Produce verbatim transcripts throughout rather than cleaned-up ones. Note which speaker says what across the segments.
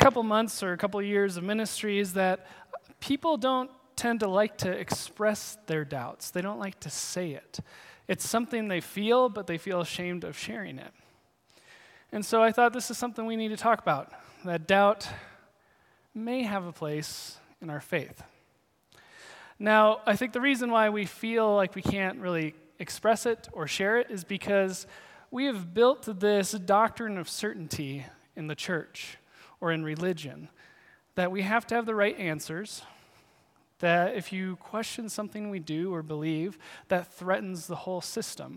Speaker 1: couple months or a couple years of ministry is that people don't tend to like to express their doubts. They don't like to say it. It's something they feel, but they feel ashamed of sharing it. And so I thought this is something we need to talk about, that doubt may have a place in our faith. Now, I think the reason why we feel like we can't really express it or share it is because we have built this doctrine of certainty in the church or in religion, that we have to have the right answers, that if you question something we do or believe, that threatens the whole system.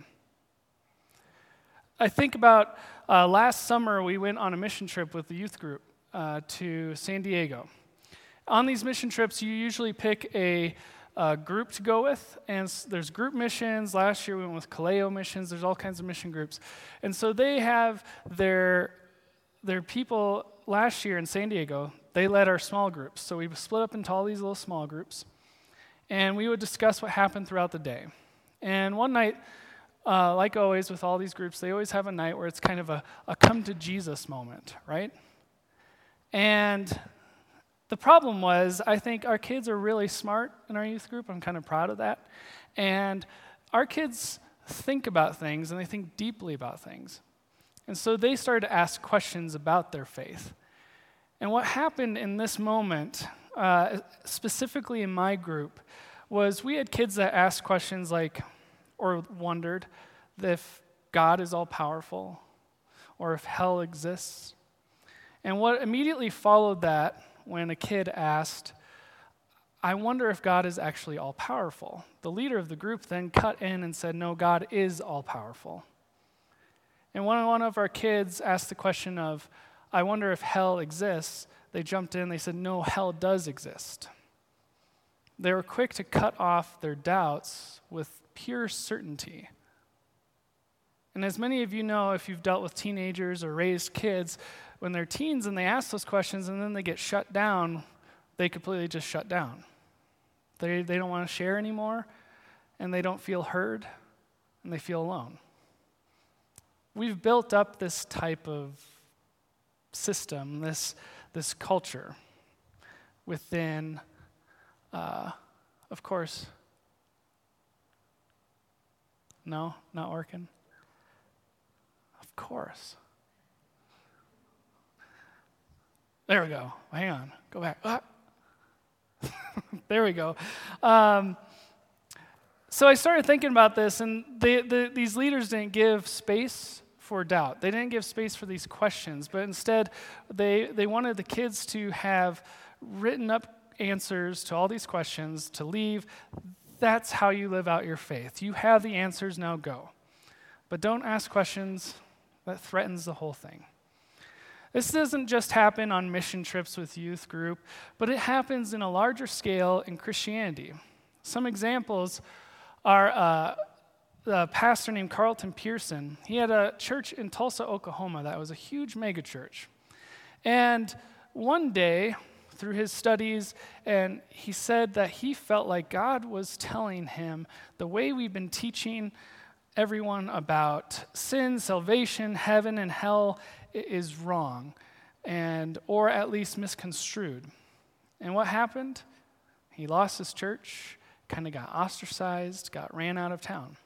Speaker 1: I think about uh, last summer we went on a mission trip with the youth group uh, to San Diego. On these mission trips, you usually pick a, a group to go with, and there's group missions. Last year we went with Kaleo missions. There's all kinds of mission groups. And so they have their, their people last year in San Diego. They led our small groups. So we split up into all these little small groups, and we would discuss what happened throughout the day. And one night, Uh, like always with all these groups, they always have a night where it's kind of a, a come to Jesus moment, right? And the problem was, I think our kids are really smart in our youth group. I'm kind of proud of that. And our kids think about things, and they think deeply about things. And so they started to ask questions about their faith. And what happened in this moment, uh, specifically in my group, was we had kids that asked questions like, or wondered if God is all-powerful, or if hell exists. And what immediately followed that, when a kid asked, I wonder if God is actually all-powerful, the leader of the group then cut in and said, no, God is all-powerful. And when one of our kids asked the question of, I wonder if hell exists, they jumped in, they said, no, hell does exist. They were quick to cut off their doubts with pure certainty. And as many of you know, if you've dealt with teenagers or raised kids, when they're teens and they ask those questions and then they get shut down, they completely just shut down. They they don't want to share anymore, and they don't feel heard, and they feel alone. We've built up this type of system, this, this culture within, uh, of course, no, not working? Of course. There we go. Hang on. Go back. Ah. There we go. Um, so I started thinking about this, and they, the, these leaders didn't give space for doubt. They didn't give space for these questions, but instead they, they wanted the kids to have written up answers to all these questions, to leave. That's how you live out your faith. You have the answers, now go. But don't ask questions that threatens the whole thing. This doesn't just happen on mission trips with youth group, but it happens in a larger scale in Christianity. Some examples are uh, a pastor named Carlton Pearson. He had a church in Tulsa, Oklahoma that was a huge megachurch. And one day, through his studies, and he said that he felt like God was telling him the way we've been teaching everyone about sin, salvation, heaven, and hell is wrong, and or at least misconstrued. And what happened? He lost his church, kind of got ostracized, got ran out of town.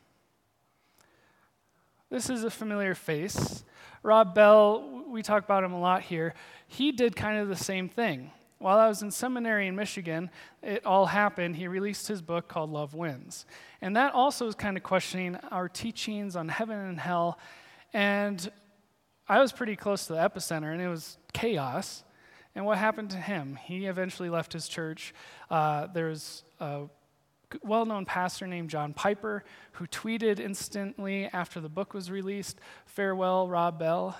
Speaker 1: This is a familiar face. Rob Bell, we talk about him a lot here. He did kind of the same thing. While I was in seminary in Michigan, it all happened. He released his book called Love Wins. And that also is kind of questioning our teachings on heaven and hell. And I was pretty close to the epicenter, and it was chaos. And what happened to him? He eventually left his church. Uh, there's a well-known pastor named John Piper who tweeted instantly after the book was released, "Farewell, Rob Bell."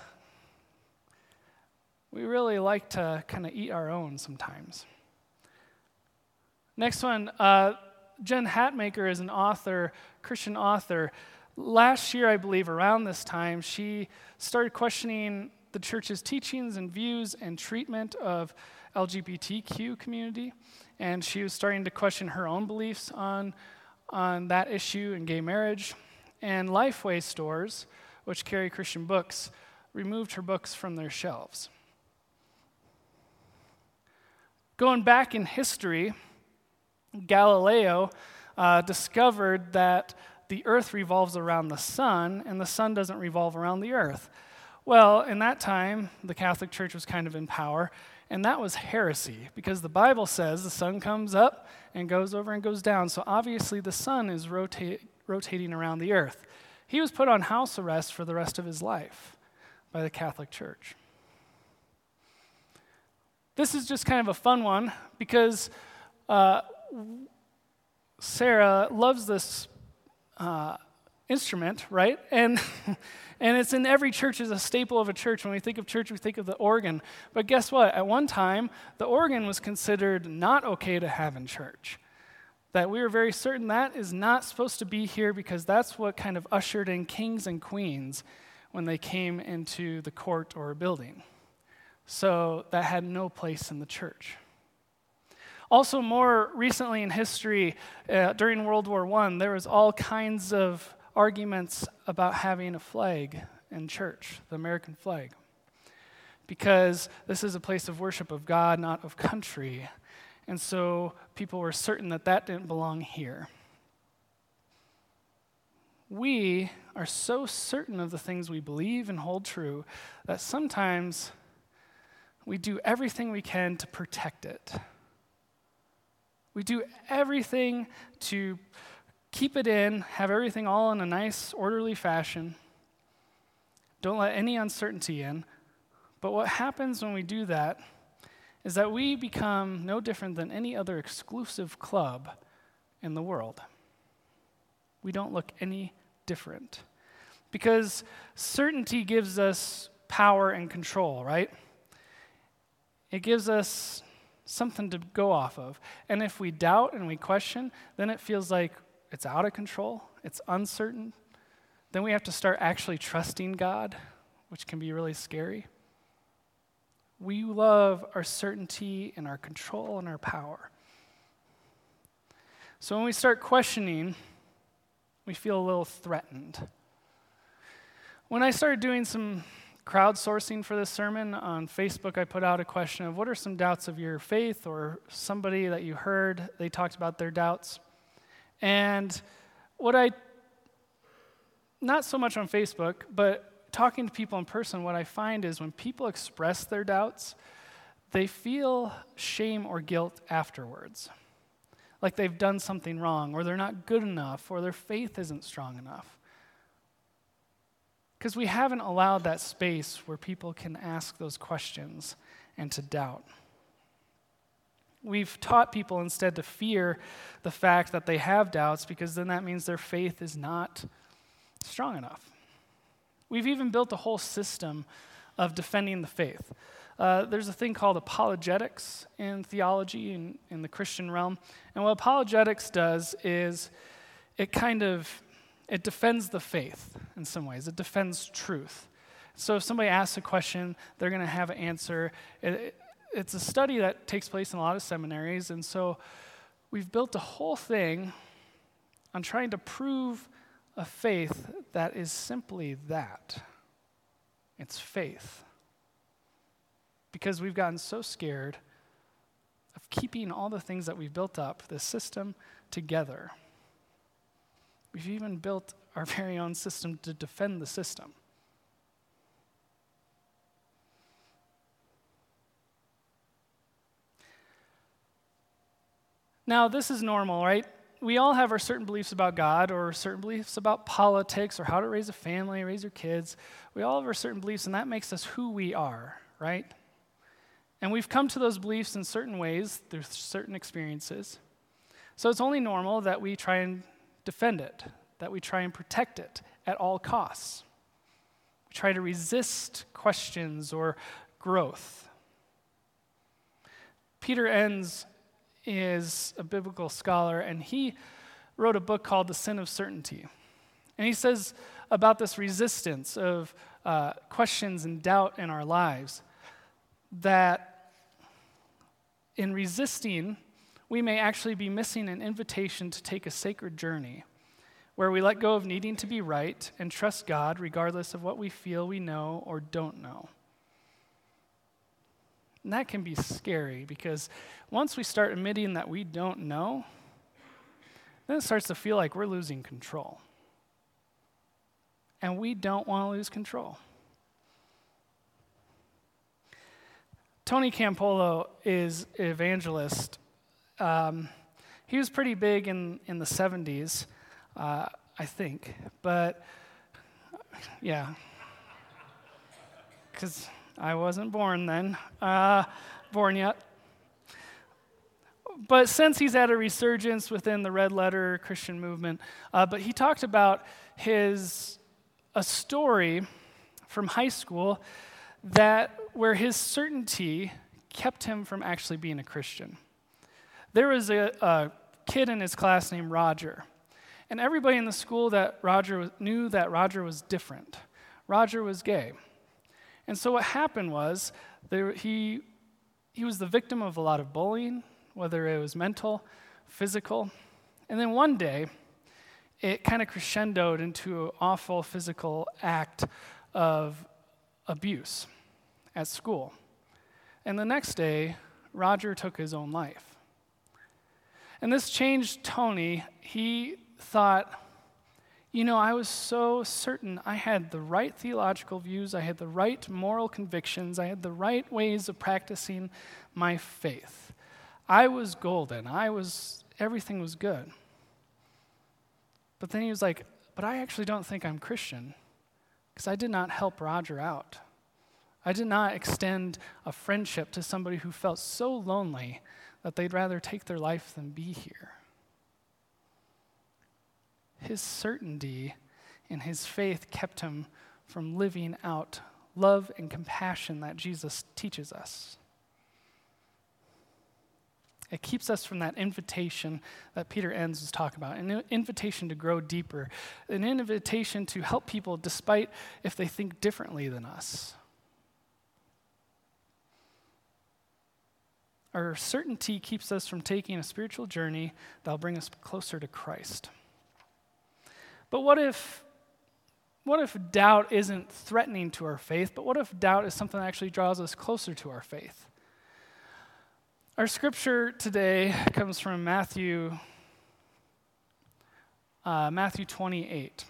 Speaker 1: We really like to kind of eat our own sometimes. Next one, uh, Jen Hatmaker is an author, Christian author. Last year, I believe, around this time, she started questioning the church's teachings and views and treatment of L G B T Q community, and she was starting to question her own beliefs on, on that issue and gay marriage. And Lifeway stores, which carry Christian books, removed her books from their shelves. Going back in history, Galileo uh, discovered that the earth revolves around the sun, and the sun doesn't revolve around the earth. Well, in that time, the Catholic Church was kind of in power, and that was heresy, because the Bible says the sun comes up and goes over and goes down, so obviously the sun is rota- rotating around the earth. He was put on house arrest for the rest of his life by the Catholic Church. This is just kind of a fun one, because uh, Sarah loves this uh, instrument, right? And and it's in every church as a staple of a church. When we think of church, we think of the organ. But guess what? At one time, the organ was considered not okay to have in church. That we were very certain that is not supposed to be here, because that's what kind of ushered in kings and queens when they came into the court or a building. So that had no place in the church. Also, more recently in history, uh, during World War One, there was all kinds of arguments about having a flag in church, the American flag, because this is a place of worship of God, not of country. And so people were certain that that didn't belong here. We are so certain of the things we believe and hold true that sometimes we do everything we can to protect it. We do everything to keep it in, have everything all in a nice, orderly fashion. Don't let any uncertainty in. But what happens when we do that is that we become no different than any other exclusive club in the world. We don't look any different. Because certainty gives us power and control, right? It gives us something to go off of. And if we doubt and we question, then it feels like it's out of control, it's uncertain. Then we have to start actually trusting God, which can be really scary. We love our certainty and our control and our power. So when we start questioning, we feel a little threatened. When I started doing some crowdsourcing for this sermon on Facebook, I put out a question of what are some doubts of your faith, or somebody that you heard, they talked about their doubts. And what I, not so much on Facebook, but talking to people in person, what I find is when people express their doubts, they feel shame or guilt afterwards. Like they've done something wrong, or they're not good enough, or their faith isn't strong enough. Because we haven't allowed that space where people can ask those questions and to doubt. We've taught people instead to fear the fact that they have doubts, because then that means their faith is not strong enough. We've even built a whole system of defending the faith. Uh, there's a thing called apologetics in theology and in, in the Christian realm. And what apologetics does is it kind of It defends the faith in some ways. It defends truth. So if somebody asks a question, they're going to have an answer. It, it, it's a study that takes place in a lot of seminaries, and so we've built a whole thing on trying to prove a faith that is simply that. It's faith. Because we've gotten so scared of keeping all the things that we've built up, this system, together. We've even built our very own system to defend the system. Now, this is normal, right? We all have our certain beliefs about God, or certain beliefs about politics, or how to raise a family, raise your kids. We all have our certain beliefs, and that makes us who we are, right? And we've come to those beliefs in certain ways, through certain experiences. So it's only normal that we try and defend it, that we try and protect it at all costs. We try to resist questions or growth. Peter Enns is a biblical scholar, and he wrote a book called The Sin of Certainty. And he says about this resistance of uh, questions and doubt in our lives, that in resisting, we may actually be missing an invitation to take a sacred journey where we let go of needing to be right and trust God regardless of what we feel we know or don't know. And that can be scary because once we start admitting that we don't know, then it starts to feel like we're losing control. And we don't want to lose control. Tony Campolo is an evangelist. Um, he was pretty big in, in the seventies, uh, I think. But, yeah. Because I wasn't born then. Uh, born yet. But since he's had a resurgence within the Red Letter Christian movement, uh, but he talked about his a story from high school that where his certainty kept him from actually being a Christian. There was a, a kid in his class named Roger, and everybody in the school that Roger was, knew that Roger was different. Roger was gay. And so what happened was there, he, he was the victim of a lot of bullying, whether it was mental, physical. And then one day, it kind of crescendoed into an awful physical act of abuse at school. And the next day, Roger took his own life. And this changed Tony. He thought, you know, I was so certain I had the right theological views, I had the right moral convictions, I had the right ways of practicing my faith. I was golden. I was, everything was good. But then he was like, but I actually don't think I'm Christian because I did not help Roger out. I did not extend a friendship to somebody who felt so lonely that they'd rather take their life than be here. His certainty and his faith kept him from living out love and compassion that Jesus teaches us. It keeps us from that invitation that Peter Enns was talking about, an invitation to grow deeper, an invitation to help people despite if they think differently than us. Our certainty keeps us from taking a spiritual journey that'll bring us closer to Christ. But what if, what if doubt isn't threatening to our faith, but what if doubt is something that actually draws us closer to our faith? Our scripture today comes from Matthew, uh, Matthew twenty-eight.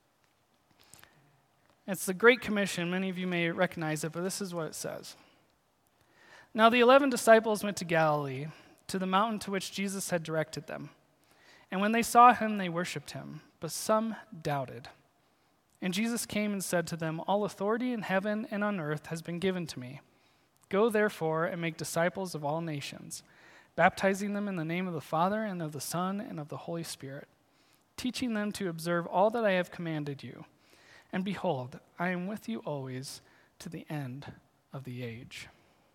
Speaker 1: It's the Great Commission. Many of you may recognize it, but this is what it says. Now the eleven disciples went to Galilee, to the mountain to which Jesus had directed them. And when they saw him, they worshipped him, but some doubted. And Jesus came and said to them, all authority in heaven and on earth has been given to me. Go therefore and make disciples of all nations, baptizing them in the name of the Father and of the Son and of the Holy Spirit, teaching them to observe all that I have commanded you. And behold, I am with you always to the end of the age.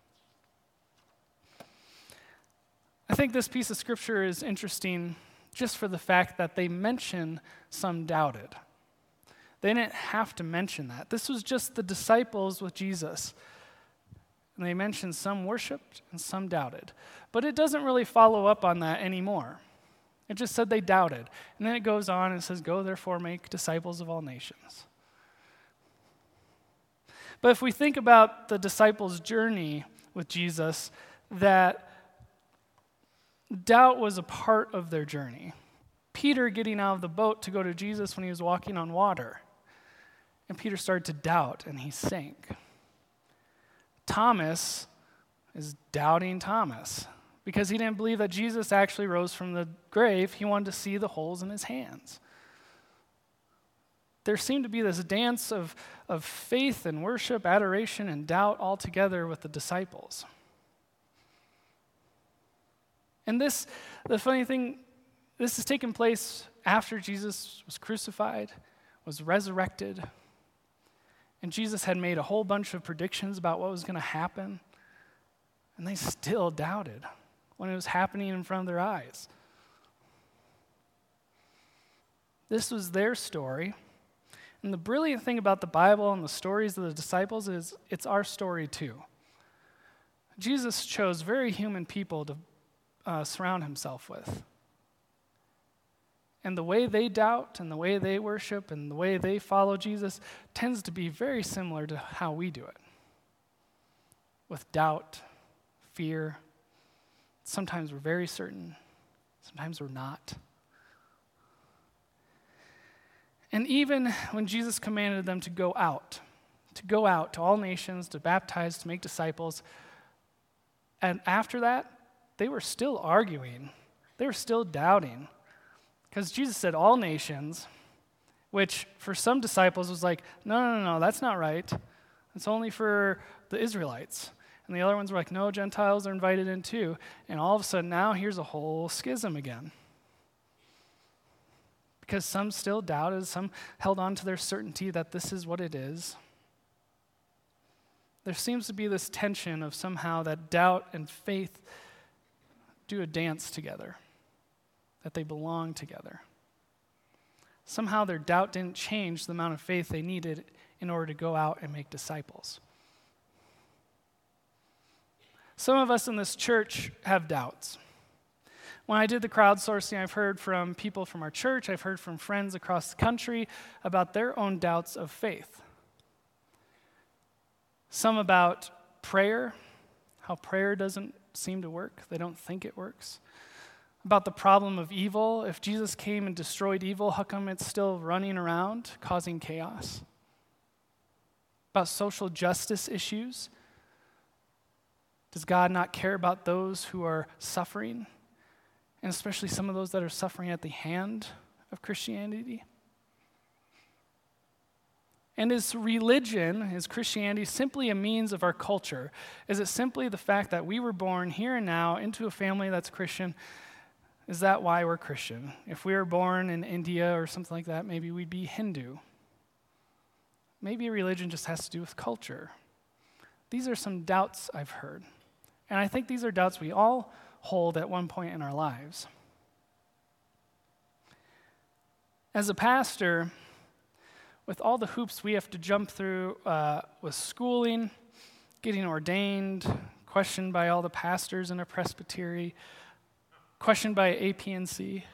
Speaker 1: I think this piece of scripture is interesting just for the fact that they mention some doubted. They didn't have to mention that. This was just the disciples with Jesus. And they mentioned some worshiped and some doubted. But it doesn't really follow up on that anymore. It just said they doubted. And then it goes on and says, go therefore make disciples of all nations. But if we think about the disciples' journey with Jesus, that doubt was a part of their journey. Peter getting out of the boat to go to Jesus when he was walking on water. And Peter started to doubt and he sank. Thomas is doubting Thomas because he didn't believe that Jesus actually rose from the grave. He wanted to see the holes in his hands. There seemed to be this dance of, of faith and worship, adoration, and doubt all together with the disciples. And this, the funny thing, this has taken place after Jesus was crucified, was resurrected, and Jesus had made a whole bunch of predictions about what was going to happen, and they still doubted when it was happening in front of their eyes. This was their story, and the brilliant thing about the Bible and the stories of the disciples is it's our story too. Jesus chose very human people to uh, surround himself with. And the way they doubt and the way they worship and the way they follow Jesus tends to be very similar to how we do it. With doubt fear. Sometimes we're very certain. Sometimes we're not. And even when Jesus commanded them to go out, to go out to all nations, to baptize, to make disciples, and after that, they were still arguing. They were still doubting. Because Jesus said all nations, which for some disciples was like, no, no, no, no, that's not right. It's only for the Israelites. And the other ones were like, no, Gentiles are invited in too. And all of a sudden now here's a whole schism again. Because some still doubted, some held on to their certainty that this is what it is. There seems to be this tension of somehow that doubt and faith do a dance together, that they belong together. Somehow their doubt didn't change the amount of faith they needed in order to go out and make disciples. Some of us in this church have doubts. When I did the crowdsourcing, I've heard from people from our church, I've heard from friends across the country about their own doubts of faith. Some about prayer, how prayer doesn't seem to work. They don't think it works. About the problem of evil. If Jesus came and destroyed evil, how come it's still running around causing chaos? About social justice issues. Does God not care about those who are suffering? And especially some of those that are suffering at the hand of Christianity? And is religion, is Christianity simply a means of our culture? Is it simply the fact that we were born here and now into a family that's Christian? Is that why we're Christian? If we were born in India or something like that, maybe we'd be Hindu. Maybe religion just has to do with culture. These are some doubts I've heard. And I think these are doubts we all hold at one point in our lives. As a pastor, with all the hoops we have to jump through uh, with schooling, getting ordained, questioned by all the pastors in a presbytery, questioned by A P N C,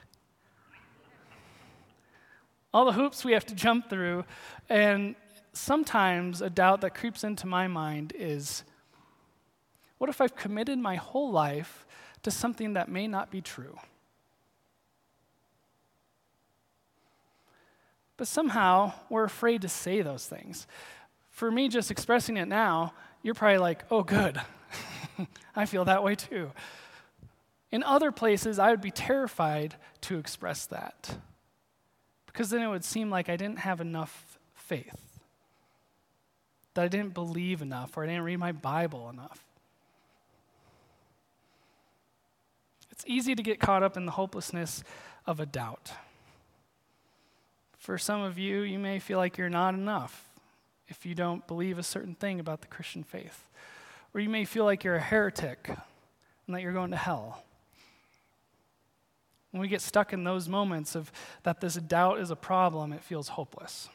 Speaker 1: all the hoops we have to jump through, and sometimes a doubt that creeps into my mind is, what if I've committed my whole life to something that may not be true? But somehow, we're afraid to say those things. For me, just expressing it now, you're probably like, oh, good. I feel that way too. In other places, I would be terrified to express that, because then it would seem like I didn't have enough faith, that I didn't believe enough, or I didn't read my Bible enough. It's easy to get caught up in the hopelessness of a doubt. For some of you, you may feel like you're not enough if you don't believe a certain thing about the Christian faith. Or you may feel like you're a heretic and that you're going to hell. When we get stuck in those moments of that this doubt is a problem, it feels hopeless.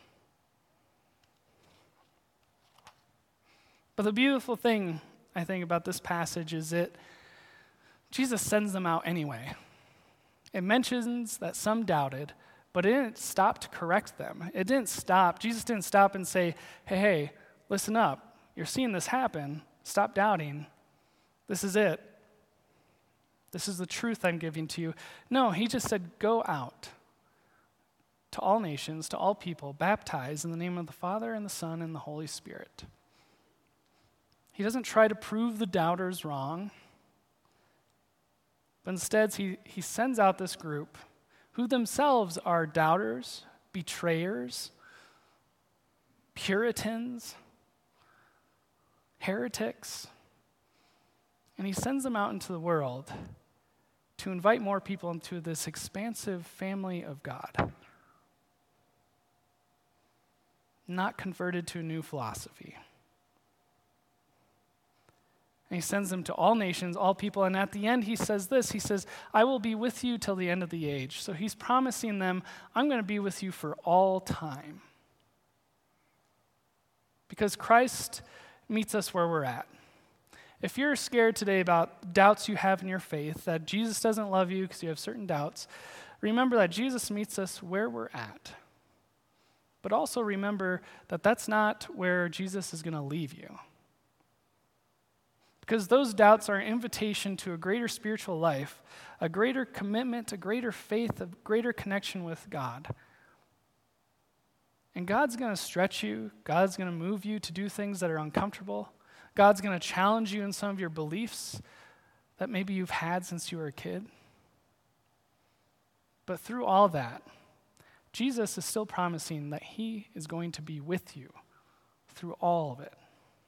Speaker 1: But the beautiful thing, I think, about this passage is that Jesus sends them out anyway. It mentions that some doubted, but it didn't stop to correct them. It didn't stop. Jesus didn't stop and say, hey, hey, listen up. You're seeing this happen. Stop doubting. This is it. This is the truth I'm giving to you. No, he just said, go out to all nations, to all people, baptize in the name of the Father and the Son and the Holy Spirit. He doesn't try to prove the doubters wrong, but instead he, he sends out this group who themselves are doubters, betrayers, Puritans, heretics, and he sends them out into the world to invite more people into this expansive family of God, not converted to a new philosophy. And he sends them to all nations, all people, and at the end he says this, he says, I will be with you till the end of the age. So he's promising them, I'm going to be with you for all time. Because Christ meets us where we're at. If you're scared today about doubts you have in your faith, that Jesus doesn't love you because you have certain doubts, remember that Jesus meets us where we're at. But also remember that that's not where Jesus is going to leave you. Because those doubts are an invitation to a greater spiritual life, a greater commitment, a greater faith, a greater connection with God. And God's going to stretch you. God's going to move you to do things that are uncomfortable. God's going to challenge you in some of your beliefs that maybe you've had since you were a kid. But through all that, Jesus is still promising that he is going to be with you through all of it.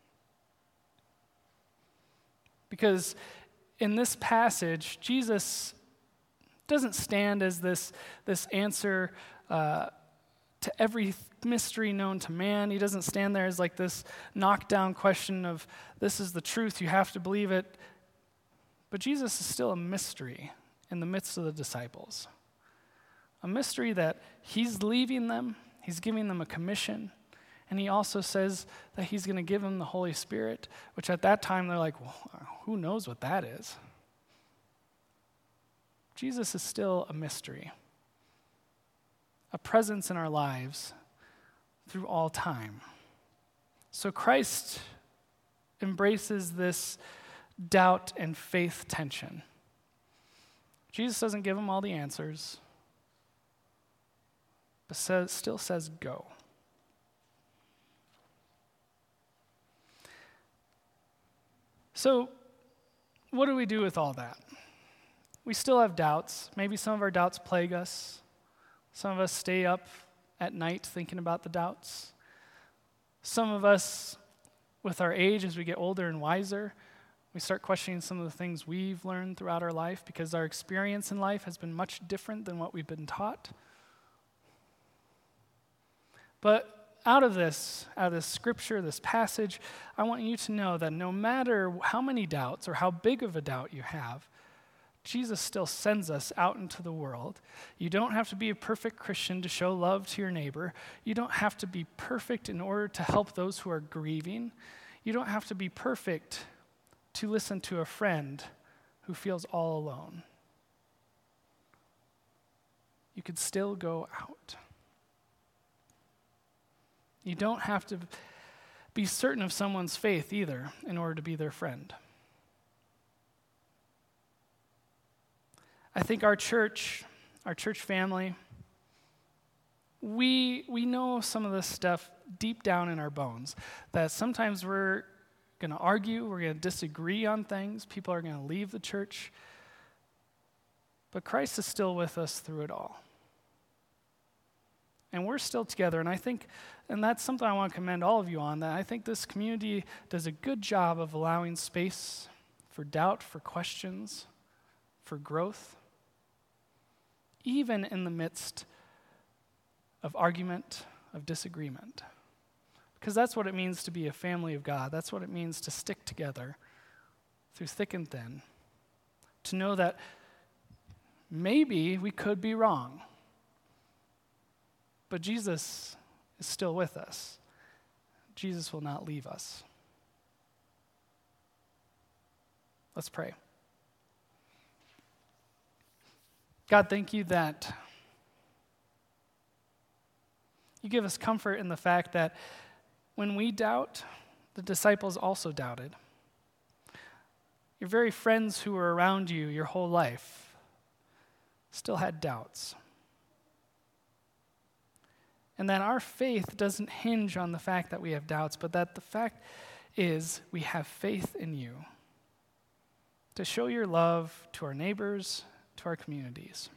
Speaker 1: Because in this passage, Jesus doesn't stand as this, this answer uh, to every mystery known to man. He doesn't stand there as like this knockdown question of, this is the truth, you have to believe it. But Jesus is still a mystery in the midst of the disciples. A mystery that he's leaving them, he's giving them a commission, and he also says that he's going to give them the Holy Spirit, which at that time they're like, well, who knows what that is? Jesus is still a mystery, a presence in our lives through all time. So Christ embraces this doubt and faith tension. Jesus doesn't give them all the answers, but says, still says, go. So, what do we do with all that? We still have doubts. Maybe some of our doubts plague us. Some of us stay up at night thinking about the doubts. Some of us, with our age, as we get older and wiser, we start questioning some of the things we've learned throughout our life because our experience in life has been much different than what we've been taught. But out of this, out of this scripture, this passage, I want you to know that no matter how many doubts or how big of a doubt you have, Jesus still sends us out into the world. You don't have to be a perfect Christian to show love to your neighbor. You don't have to be perfect in order to help those who are grieving. You don't have to be perfect to listen to a friend who feels all alone. You could still go out. You don't have to be certain of someone's faith either in order to be their friend. I think our church, our church family, we we know some of this stuff deep down in our bones, that sometimes we're going to argue, we're going to disagree on things, people are going to leave the church, but Christ is still with us through it all. And we're still together, and I think, and that's something I want to commend all of you on, that I think this community does a good job of allowing space for doubt, for questions, for growth, even in the midst of argument, of disagreement. Because that's what it means to be a family of God. That's what it means to stick together through thick and thin. To know that maybe we could be wrong, but Jesus is still with us. Jesus will not leave us. Let's pray. God, thank you that you give us comfort in the fact that when we doubt, the disciples also doubted. Your very friends who were around you your whole life still had doubts. And that our faith doesn't hinge on the fact that we have doubts, but that the fact is we have faith in you to show your love to our neighbors, to our communities.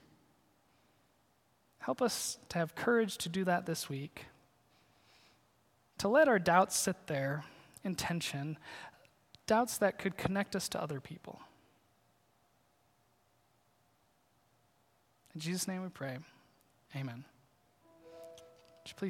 Speaker 1: Help us to have courage to do that this week, to let our doubts sit there in tension, doubts that could connect us to other people. In Jesus' name we pray, amen.